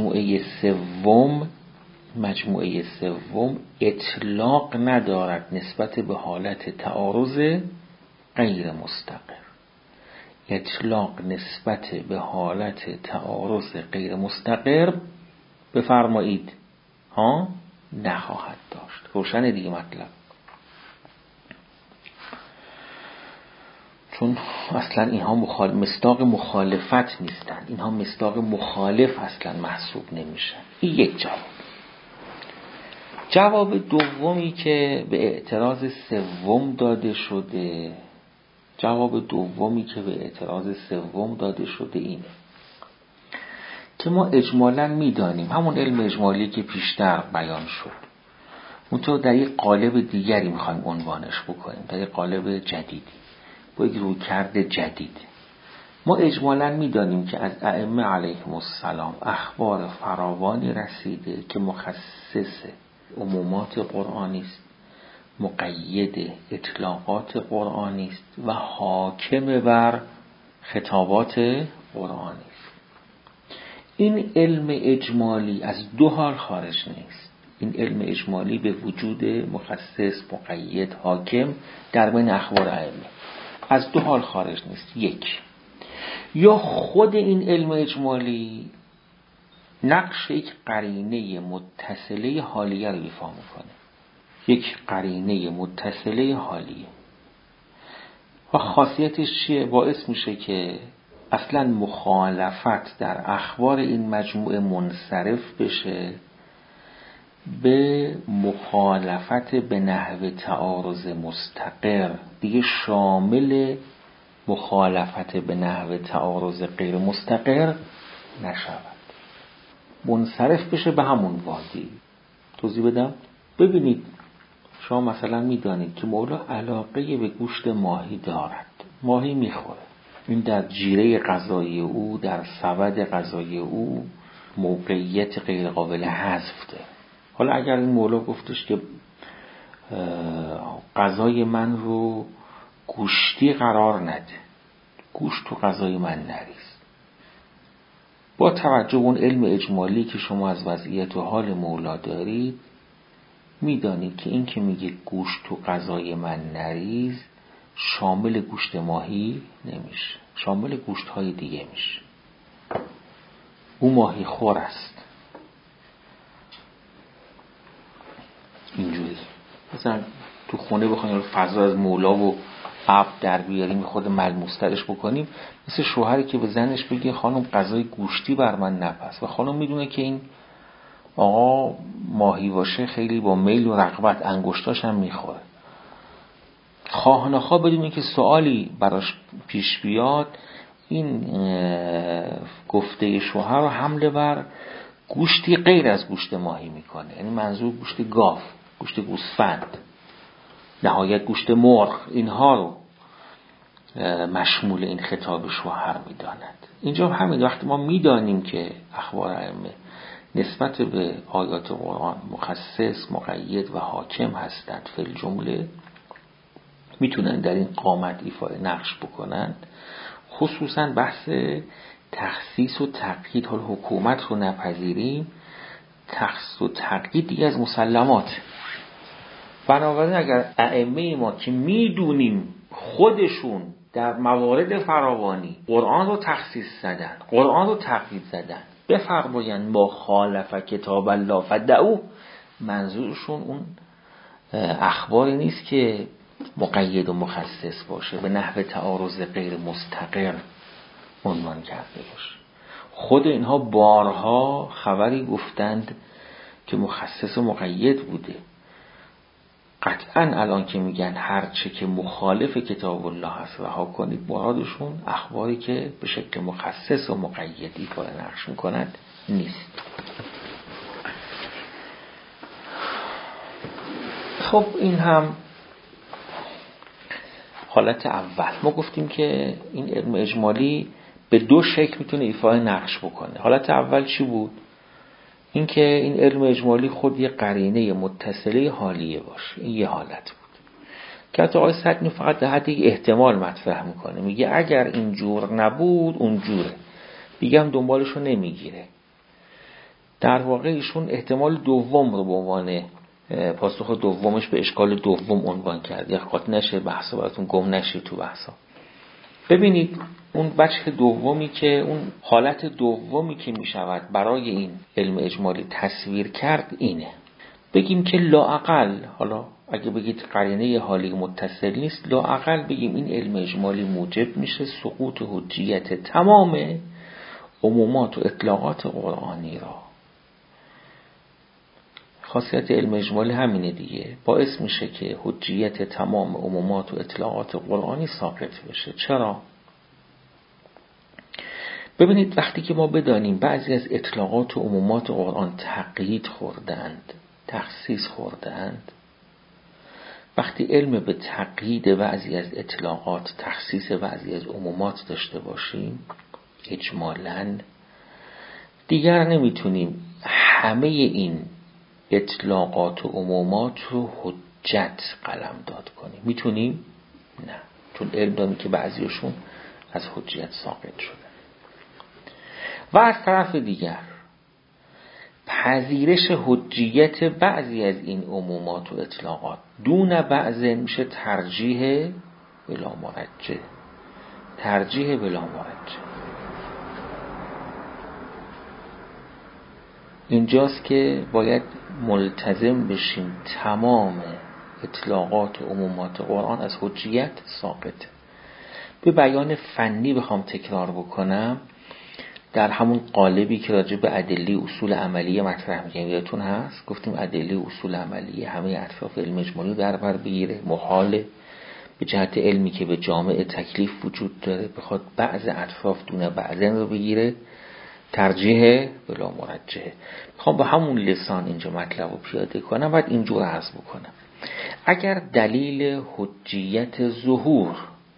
مجموعه سوم اطلاق ندارد نسبت به حالت تعارض غیر مستقر. اطلاق نسبت به حالت تعارض غیر مستقر بفرمایید نخواهد داشت. روشن دیگه مطلب. چون اصلا اینها مصداق مخالفت نیستند، اینها مصداق مخالف اصلا محسوب نمیشن. این یک جواب. جواب دومی که به اعتراض سوم داده شده، اینه که ما اجمالاً میدانیم، همون علم اجمالی که پیشتر بیان شد، منتها در یک قالب دیگری میخوایم عنوانش بکنیم، در یک قالب جدیدی با یک رویکرد جدید. ما اجمالاً میدانیم که از ائمه علیهم السلام اخبار فراوانی رسیده که مخصص عمومات قرآنی است، مقید اطلاقات قرآنی است و حاکم بر خطابات قرآنی است. این علم اجمالی از دو حال خارج نیست. این علم اجمالی به وجود مخصص، مقید، حاکم در بین اخبار ائمه از دو حال خارج نیست. یک، یا خود این علم اجمالی نقش یک قرینه متصله حالیه رو ایفا میکنه، یک قرینه متصله حالیه، و خاصیتش چیه؟ باعث میشه که اصلا مخالفت در اخبار این مجموعه منصرف بشه به مخالفت به نحو تعارض مستقر، دیگه شامل مخالفت به نحو تعارض غیر مستقر نشود، منصرف بشه به همون وادی. توضیح بدم؟ ببینید، شما مثلا میدانید که مولا علاقه به گوشت ماهی دارد، ماهی میخوره، این در جیره غذایی او، در سبد غذایی او موقعیت غیر قابل حذف داره. حالا اگر این مولا گفتش که غذای من رو گوشتی قرار نده، گوشت تو غذای من نریز، با توجه به اون علم اجمالی که شما از وضعیت و حال مولا دارید، میدانید که این که میگه گوشت تو غذای من نریز شامل گوشت ماهی نمیشه، شامل گوشت های دیگه میشه. او ماهی خور است. اینجوری مثلا تو خونه بخوایم فضا از مولا و عبد در بیاریم، خود ملموسترش بکنیم، مثل شوهری که به زنش بگه خانم غذای گوشتی بر من نپس، و خانم میدونه که این آقا ماهی باشه خیلی با میل و رغبت انگشتاش هم میخوره، خواه نخواه بدون که سوالی براش پیش بیاد این گفته شوهر رو حمله بر گوشتی غیر از گوشت ماهی میکنه. یعنی منظور گوشت گاو، گوشت گوسفند، نهایت گوشت مرغ، اینها رو مشمول این خطاب شوهر میداند. اینجا همین وقت ما میدانیم که اخبار ائمه نسبت به آیات قرآن مخصص، مقید و حاکم هستند، فی الجمله میتونن در این قامت ایفای نقش بکنند. خصوصا بحث تخصیص و تقیید، حال حکومت رو نپذیریم، تخصیص و تقیید دیگه از مسلمات. بنابراین اگر ائمه ما که میدونیم خودشون در موارد فراوانی قرآن رو تخصیص زدن، قرآن رو تقیید زدن. بفرمایند ما خالف کتاب الله فدعوا، منظورشون اون اخباری نیست که مقید و مخصص باشه، به نحو تعارض غیر مستقر عنوان کرده باشه. خود اینها بارها خبری گفتند که مخصص و مقید بوده. قطعا الان که میگن هر چه که مخالف کتاب الله هست رها کنید، مرادشون اخباری که به شکل مخصص و مقید ایفای نقش میکنند نیست. خب این هم حالت اول. ما گفتیم که این علم اجمالی به دو شکل میتونه ایفای نقش بکنه. حالت اول چی بود؟ این که این علم اجمالی خود یه قرینه متصله حالیه باشه. این یه حالت بود که حتی آقای سعدی فقط در حد یک احتمال مطرح میکنه، میگه اگر این جور نبود اون جوره، دیگه هم دنبالشو نمیگیره. در واقع ایشون احتمال دوم رو به عنوان پاسخ دومش به اشکال دوم عنوان کرد. یا قاطی نشه بحثا، براتون گم نشه تو بحثا. ببینید اون وجه دومی که اون حالت دومی که می شود برای این علم اجمالی تصویر کرد اینه. بگیم که لااقل، حالا اگه بگید قرینه حالی متصل نیست، لااقل بگیم این علم اجمالی موجب میشه سقوط حجیت تمام عمومات و اطلاقات قرآنی را. خاصیت علم اجمالی همینه دیگه، باعث میشه که حجیت تمام عمومات و اطلاقات قرآنی ساقط بشه. چرا؟ ببینید وقتی که ما بدانیم بعضی از اطلاقات و عمومات قرآن تقیید خوردند، تخصیص خوردند، وقتی علم به تقیید بعضی از اطلاقات، تخصیص بعضی از عمومات داشته باشیم اجمالاً، دیگر نمیتونیم همه این اطلاقات و عمومات رو حجت قلمداد کنیم. میتونیم؟ نه، چون علم داریم که بعضیشون از حجت ساقط شده. و از طرف دیگر پذیرش حجیت بعضی از این عمومات و اطلاقات دون بعضی میشه ترجیح بلا مرجح. ترجیح بلا مرجح اینجاست که باید ملتزم بشیم تمام اطلاقات و عمومات قرآن از حجیت ساقطه. به بیان فنی بخوام تکرار بکنم، در همون قالبی که راجع به ادله اصول عملیه مطرح می‌کنیم، یادتون هست گفتیم ادله اصول عملیه همه اطراف علم اجمالی در بر بگیره، محاله به جهت علمی که به جامع تکلیف وجود داره بخواد بعض اطراف دونه بعضن رو بگیره، ترجیح بلا مرجحه. میخوام با همون لسان اینجا مطلب رو پیاده کنم، بعد اینجور عرض بکنم. اگر دلیل حجیت ظهور،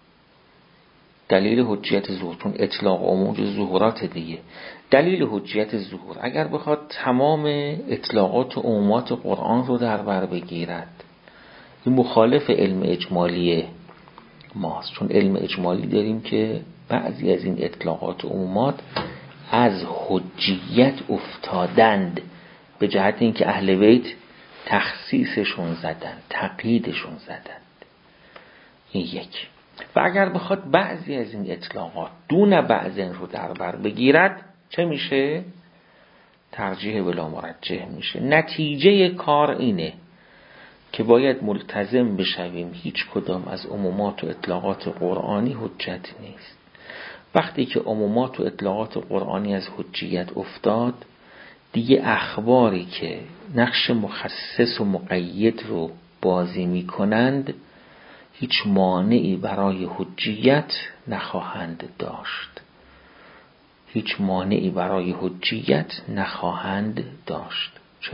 چون اطلاق عموم ظهورات دیگه، دلیل حجیت ظهور اگر بخواد تمام اطلاقات و عمومات قرآن رو در بر بگیرد، این مخالف علم اجمالی ماست. چون علم اجمالی داریم که بعضی از این اطلاقات و عمومات از حجیت افتادند به جهت اینکه اهل بیت تخصیصشون زدند، تقییدشون زدند. این یک. و اگر بخواد بعضی از این اطلاقات دون بعضین رو در بر بگیرد چه میشه؟ ترجیح بلا مرجح میشه. نتیجه کار اینه که باید ملتزم بشویم هیچ کدام از عمومات و اطلاقات قرآنی حجت نیست. وقتی که عمومات و اطلاقات قرآنی از حجیت افتاد، دیگه اخباری که نقش مخصص و مقید رو بازی می کنند هیچ مانعی برای حجیت نخواهند داشت. هیچ مانعی برای حجیت نخواهند داشت.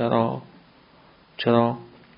چرا؟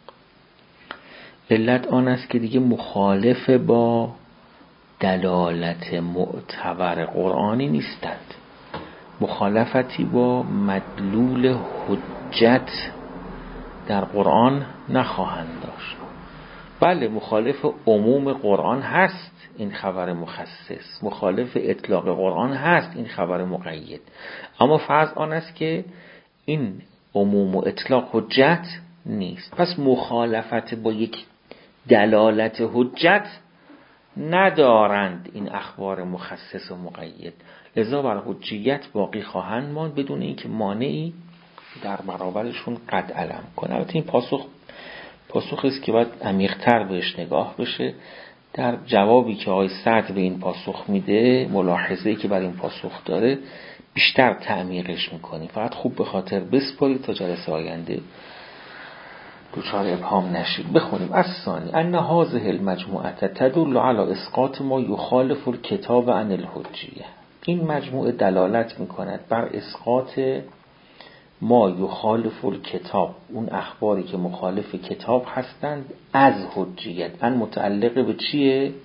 علت آن است که دیگه مخالف با دلالت معتبر قرآنی نیستند. مخالفتی با مدلول حجت در قرآن نخواهند داشت. بله مخالف عموم قرآن هست این خبر مخصص، مخالف اطلاق قرآن هست این خبر مقید، اما فرض آن است که این عموم و اطلاق حجت نیست. پس مخالفت با یک دلالت حجت ندارند این اخبار مخصص و مقید، لذا بر حجیت باقی خواهند ماند بدون اینکه مانعی در برابرشون قد علم کنه. البته این پاسخی است که باید عمیق‌تر بهش نگاه بشه. در جوابی که آقای سعد به این پاسخ میده، ملاحظه‌ای که بر این پاسخ داره بیشتر تعمیقش میکنیم. فقط خوب به خاطر بسپارید تا جلسه آینده دچار ابهام نشید. بخونیم. الثانی ان هذه المجموعه تدل على اسقاط ما یخالف الکتاب عن الحجیه. این مجموعه دلالت میکند بر اسقاط ما یخالف الکتاب، اون اخباری که مخالف کتاب هستند، از حجیت. ان متعلق به چیه؟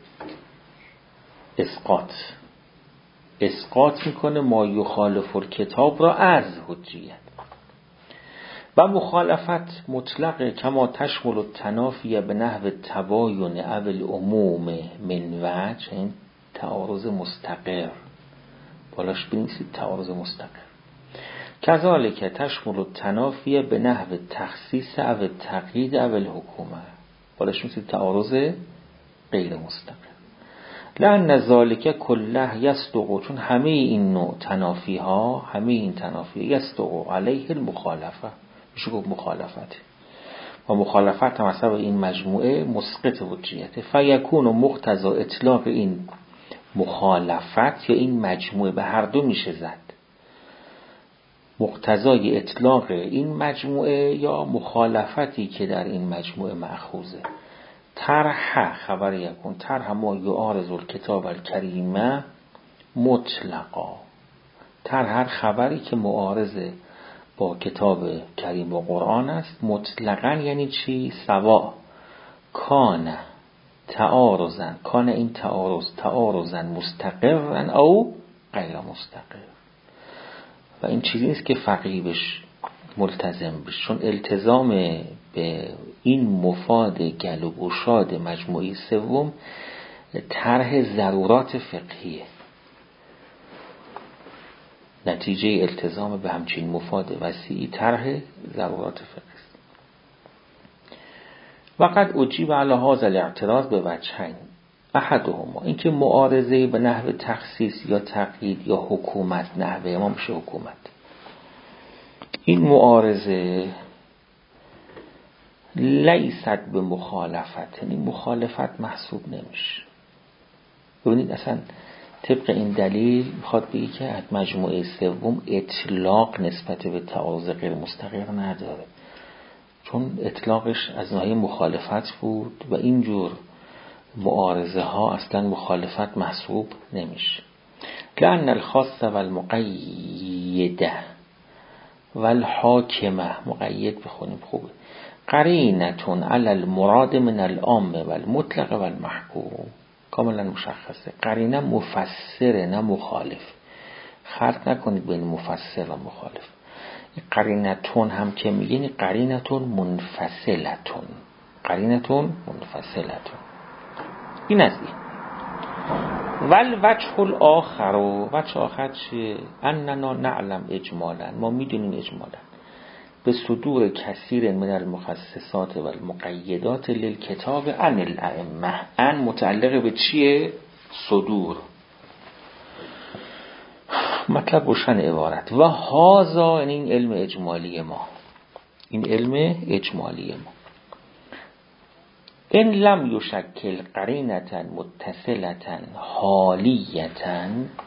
اسقاط میکنه ما یخالف الکتاب را از حجیت. و مخالفت مطلقه کما تشمل التنافی به نحو تباین او العموم من وجه، این تعارض مستقر، بالاش بنویسید تعارض مستقر. کذالک تشمل التنافی به نحو تخصیص او تقیید او الحکومه، بالاش بنویسید تعارض غیر مستقر. لأن ذالک کله یصدق، چون همه این نوع تنافی ها، همه این تنافی یصدق علیه المخالفه، میشه گفت مخالفت، و مخالفت هم اصلا این مجموعه مسقط حجیت. فیکون و مقتضا اطلاق این مخالفت یا این مجموعه، به هر دو میشه زد، مقتضای اطلاق این مجموعه یا مخالفتی که در این مجموعه مأخوذه. طرح خبر یکون طرح ما یعارض الکتاب الکریمه مطلقا، طرح هر خبری که معارضه با کتاب کریم و قرآن است، مطلقاً یعنی چی؟ سوا کان تعارضن، کان این تعارضن مستقرن او غیر مستقر. و این چیزی نیست که فقیه بش ملتزم بشه، چون التزام به این مفاد گل و گشاد مجموعی سوم طرح ضرورات فقهیه، نتیجه التزام به همچین مفاد وسیعی طرح ضرورات فقهی است. وقد اجیب علی هذا الاعتراض به وجهین، احدهما اینکه معارضه به نحو تخصیص یا تقیید یا حکومت، نحوه ما میشه حکومت، این معارضه لیست به مخالفت، یعنی مخالفت محسوب نمیشه. ببینید اصلا طبق این دلیل میخواد بگه که مجموعه سوم اطلاق نسبت به تعارض غیر مستقر نداره، چون اطلاقش از ناحیه مخالفت بود و اینجور معارضه ها اصلا مخالفت محسوب نمیشه. لأن الخاص والمقیده والحاکمه، مقید بخونیم خوبه، قرینتون علی المراد من العام والمطلق والمحکوم، کاملا مشخصه. قرینه مفسره نه مخالف، خلط نکنید بین مفسر و مخالف. قرینتون هم که میگین قرینتون منفصلتون، قرینتون منفصلتون، این از این. وجه الاخر، و وجه آخر چیه؟ اننا نعلم اجمالا، ما میدونیم اجمالا به صدور کثیر من المخصصات و المقیدات للکتاب عن الائمه. ان متعلق به چیه؟ صدور. مطلب روشن عبارت. و هذا، این علم اجمالی ما، این علم اجمالی ما. ان لم یشکل قرینتا متصلتا حالیتا،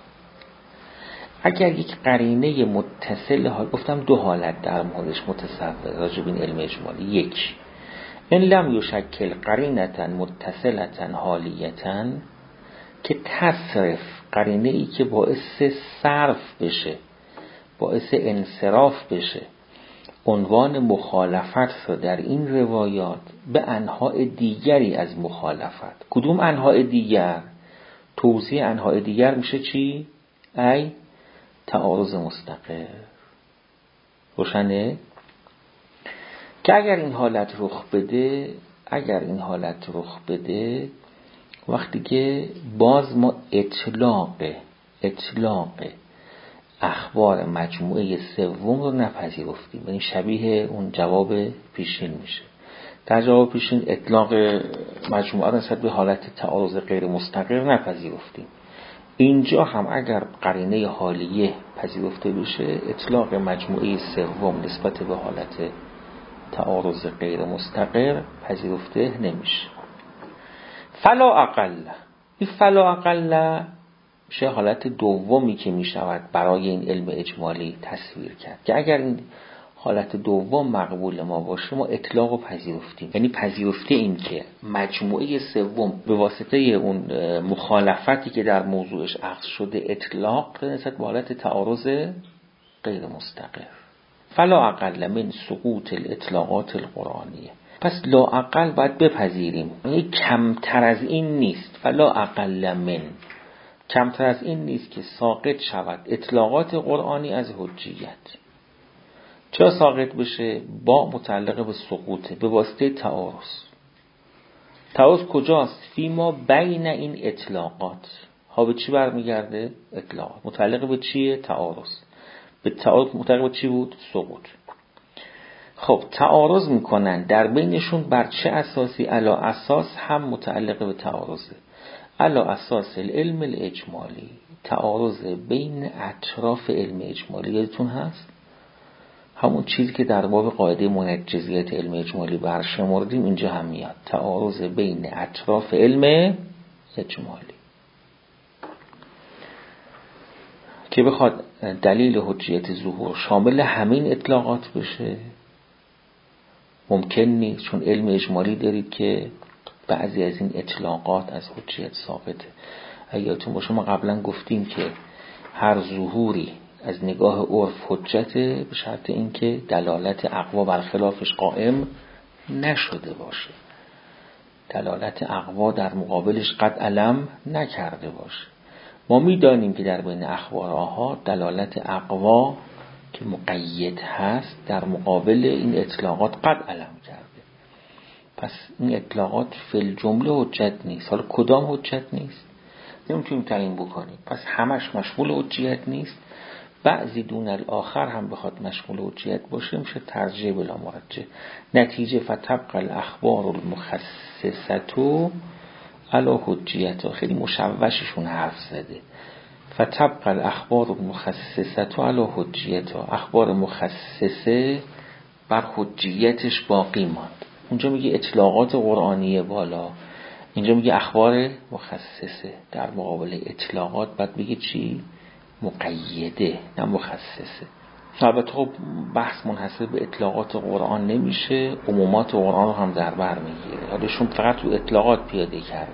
اگر یک قرینه متصل، گفتم دو حالت در موردش متصور راجع به این علم اجمالی. یک، ان لم یشکل قرینتا متصلتا حالیتا، که تصرف، قرینه ای که باعث صرف بشه، باعث انصراف بشه عنوان مخالفت رو در این روایات به انواع دیگری از مخالفت. کدوم انواع دیگر؟ توضیح انواع دیگر میشه چی؟ ای تعارض مستقر. روشنه؟ که اگر این حالت رخ بده، وقتی که باز ما اطلاق اخبار مجموعه سوم رو نپذیرفتیم، یعنی شبیه اون جواب پیشین میشه. در جواب پیشین اطلاق مجموعه نسبت به حالت تعارض غیر مستقر نپذیرفتیم. اینجا هم اگر قرینه حالیه پذیرفته بشه اطلاق مجموعه سوم نسبت به حالت تعارض غیر مستقر پذیرفته نمیشه. فلا اقل، این فلا اقل میشه حالت دومی که میشود برای این علم اجمالی تصویر کرد که اگر این حالت دوم مقبول ما باشه ما اطلاق رو پذیرفتیم، یعنی پذیرفته این که مجموعه سوم به واسطه اون مخالفتی که در موضوعش اخذ شده اطلاق نسبت به حالت تعارض غیر مستقر. فلا اقل من سقوط الاطلاقات القرآنیه، پس لا اقل باید بپذیریم، یعنی کمتر از این نیست. فلا اقل من، کمتر از این نیست که ساقط شود اطلاقات قرآنی از حجیت. چرا ساقط بشه؟ با متعلق به سقوطه، به واسطه تعارض. تعارض کجاست؟ فیما بین این اطلاقات. ها به چی برمیگرده؟ اطلاقات. متعلق به چیه؟ تعارض. به تعارض متعلق به چی بود؟ سقوط. خب تعارض میکنن در بینشون بر چه اساسی؟ علا اساس هم متعلق به تعارضه، علا اساس العلم الاجمالی، تعارض بین اطراف علم اجمالی. یادتون هست همون چیزی که در باب قاعده منجزیت علم اجمالی برشمردیم اینجا هم میاد، تعارض بین اطراف علم اجمالی که بخواد دلیل حجیت ظهور شامل همین اطلاقات بشه ممکن نیست، چون علم اجمالی دارید که بعضی از این اطلاقات از حجیت ساقطه. یادتون باشه ما قبلا گفتیم که هر ظهوری از نگاه عرف حجته به شرط اینکه دلالت اقوا بر خلافش قائم نشده باشه، دلالت اقوا در مقابلش قد علم نکرده باشه. ما میدانیم که در بین اخبار آحاد دلالت اقوا که مقید هست در مقابل این اطلاقات قد علم کرده، پس این اطلاقات فی الجمله حجت نیست. حالا کدام حجت نیست نمیتونیم تعیین بکنیم، پس همش مشمول حجیت نیست، بعضی دون الاخر هم بخواد مشمول حجیت باشه میشه ترجیح بلا مرجح. نتیجه فتبقى الاخبار المخصصة علی حجیت، خیلی مشوششون حرف زده. فتبقى الاخبار المخصصة علی حجیت، اخبار مخصصه بر حجیتش باقی ماند. اونجا میگه اطلاقات قرآنیه بالا، اینجا میگه اخبار مخصصه. در مقابل اطلاقات بعد میگه چی؟ مقیده نه مخصصه. البته خب بحث منحصر به اطلاقات قرآن نمیشه، عمومات قرآن رو هم در بر میگیره، حالشون فقط رو اطلاقات پیاده کرده.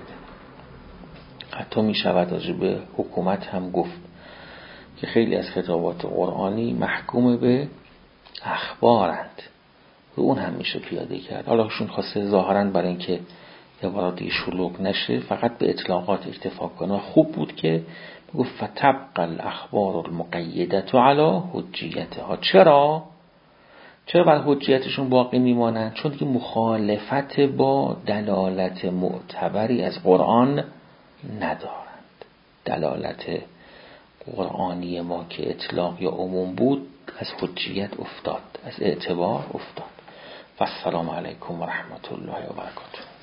حتی میشود راجع به حکومت هم گفت که خیلی از خطابات قرآنی محکوم به اخبارند، و اون هم میشه پیاده کرد. حالا شون خواسته ظاهراً برای اینکه عبارتی شلوغ نشه فقط به اطلاقات اکتفا کنه. خوب بود که بگفت فتبقى الاخبار المقیدة علی حجیتها. چرا بر حجیتشون باقی میمانند؟ چون دیگه مخالفت با دلالت معتبری از قرآن ندارند. دلالت قرآنی ما که اطلاق یا عموم بود از حجیت افتاد، از اعتبار افتاد. و السلام علیکم و رحمت الله و برکاته.